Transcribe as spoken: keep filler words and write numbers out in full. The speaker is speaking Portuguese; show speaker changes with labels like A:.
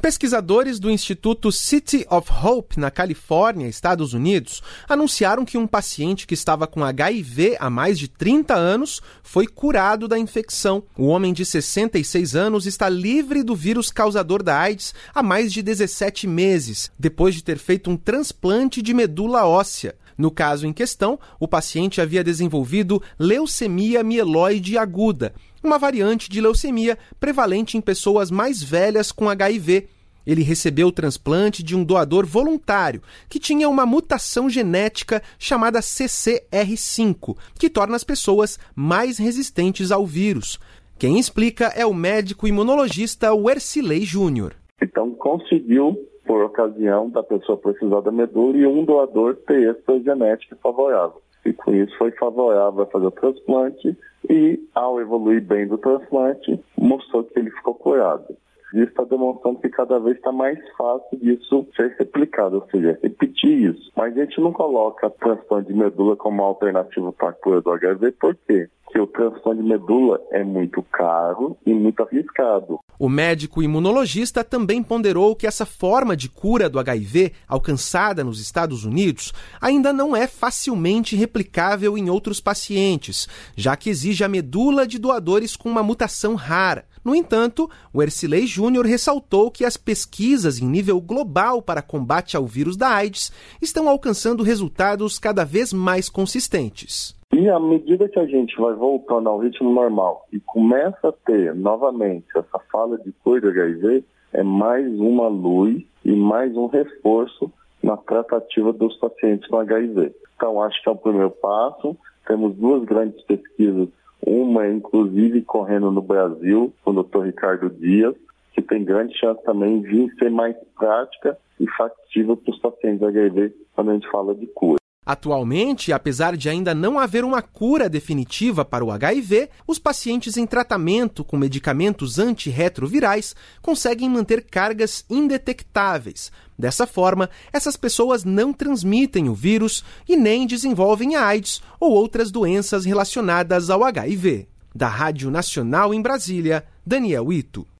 A: Pesquisadores do Instituto City of Hope, na Califórnia, Estados Unidos, anunciaram que um paciente que estava com H I V há mais de trinta anos foi curado da infecção. O homem de sessenta e seis anos está livre do vírus causador da AIDS há mais de dezessete meses, depois de ter feito um transplante de medula óssea. No caso em questão, o paciente havia desenvolvido leucemia mieloide aguda, uma variante de leucemia prevalente em pessoas mais velhas com H I V. Ele recebeu o transplante de um doador voluntário, que tinha uma mutação genética chamada C C R cinco, que torna as pessoas mais resistentes ao vírus. Quem explica é o médico imunologista Wercilei Júnior.
B: Então, conseguiu, por ocasião da pessoa precisar da medula, e um doador ter essa genética favorável. E com isso foi favorável a fazer o transplante e, ao evoluir bem do transplante, mostrou que ele ficou curado. Isso está demonstrando que cada vez está mais fácil disso ser replicado, ou seja, repetir isso. Mas a gente não coloca transplante de medula como alternativa para a cura do H I V, por quê? Porque o transplante de medula é muito caro e muito arriscado.
A: O médico imunologista também ponderou que essa forma de cura do H I V, alcançada nos Estados Unidos, ainda não é facilmente replicável em outros pacientes, já que exige a medula de doadores com uma mutação rara. No entanto, o Wercilei Júnior ressaltou que as pesquisas em nível global para combate ao vírus da AIDS estão alcançando resultados cada vez mais consistentes.
B: E à medida que a gente vai voltando ao ritmo normal e começa a ter novamente essa fala de cura do H I V, é mais uma luz e mais um reforço na tratativa dos pacientes com H I V. Então, acho que é o primeiro passo. Temos duas grandes pesquisas, uma inclusive correndo no Brasil, com o doutor Ricardo Dias, que tem grande chance também de ser mais prática e factível para os pacientes de H I V quando a gente fala de cura.
A: Atualmente, apesar de ainda não haver uma cura definitiva para o H I V, os pacientes em tratamento com medicamentos antirretrovirais conseguem manter cargas indetectáveis. Dessa forma, essas pessoas não transmitem o vírus e nem desenvolvem a AIDS ou outras doenças relacionadas ao H I V. Da Rádio Nacional em Brasília, Daniel Ito.